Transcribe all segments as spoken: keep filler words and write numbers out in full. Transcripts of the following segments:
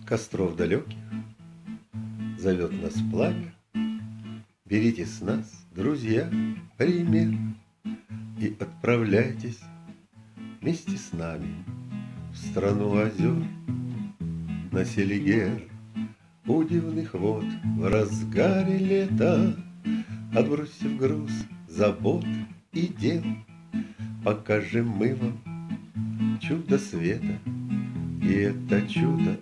костров далеких зовет нас пламя. Берите с нас, друзья, пример и отправляйтесь вместе с нами в страну озер, на Селигер, у дивных вод в разгаре лета, отбросив груз забот и дел, покажем мы вам чудо света. И это чудо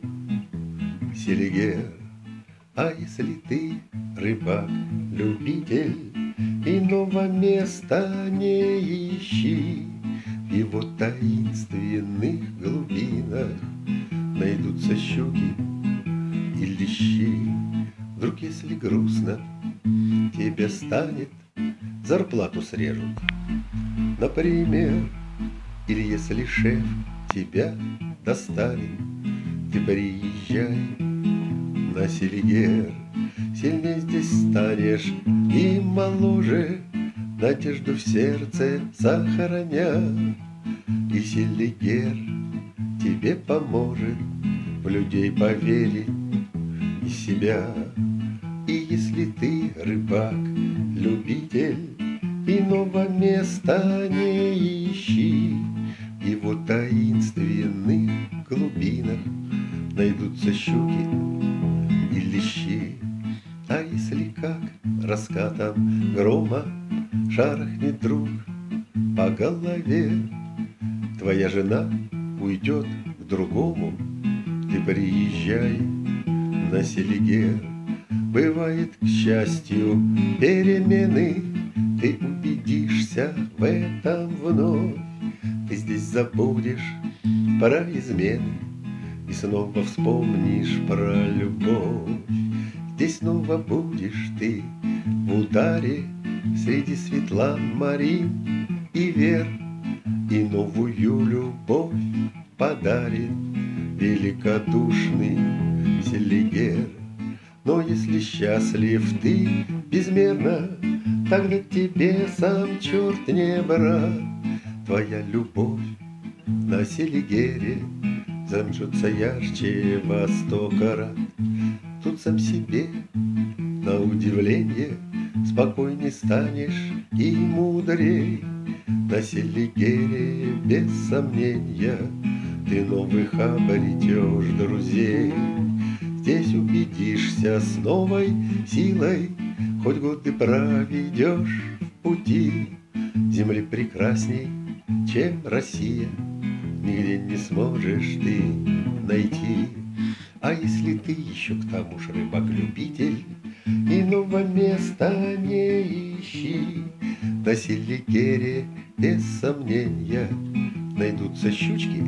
Селигер. А если ты рыбак, любитель, иного места не ищи, в его таинственных глубинах найдутся щуки и лещи. Вдруг, если грустно тебе станет, зарплату срежут, например. Или если шеф тебя достанет, ты приезжай на Селигер. Сильнее здесь станешь и моложе, надежду в сердце сохраня. И Селигер тебе поможет в людей поверить и себя. И если ты рыбак, любитель, иного места не ищи, в его таинственных глубинах найдутся щуки и лещи. А если как раскатом грома шарахнет друг по голове, твоя жена уйдет к другому, ты приезжай на Селигер. Бывает, к счастью, перемены, ты убедишься в этом вновь. Ты здесь забудешь про измены и снова вспомнишь про любовь. Здесь снова будешь ты в ударе среди Светлан, Марин и Вер, и новую любовь подарит великодушный Селигер. Но если счастлив ты безмерно, тогда тебе сам черт не брат. Твоя любовь на Селигере замжется ярче во сто карат. Тут сам себе на удивление спокойней станешь и мудрей. На Селигере без сомнения ты новых обретешь друзей. Здесь убедишься с новой силой, хоть годы проведешь в пути. Земли прекрасней, чем Россия, нигде не сможешь ты найти. А если ты еще к тому же рыбак-любитель, иного места не ищи. На Селигере без сомнения найдутся щучки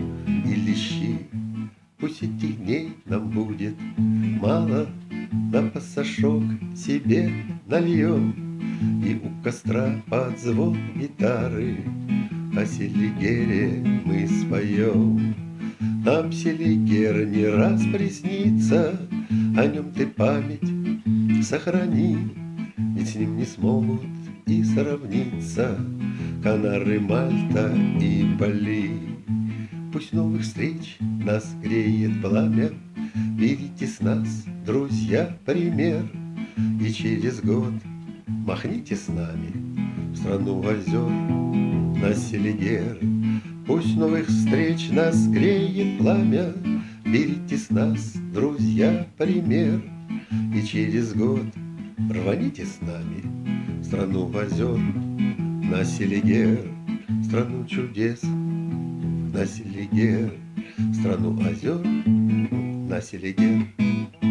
и лещи. Пусть этих дней нам будет мало, на пасашок себе нальем, и у костра под звон гитары о Селигере мы споем. Нам Селигер не раз приснится, о нем ты память сохрани, ведь с ним не смогут и сравниться Канары, Мальта и Бали. Пусть новых встреч нас греет пламя, берите с нас, друзья, пример, и через год махните с нами в страну озер, на Селигер. Пусть новых встреч нас греет пламя, берите с нас, друзья, пример, и через год рваните с нами в страну озер, на Селигер, страну чудес, на Селигер, страну озер, на Селигер.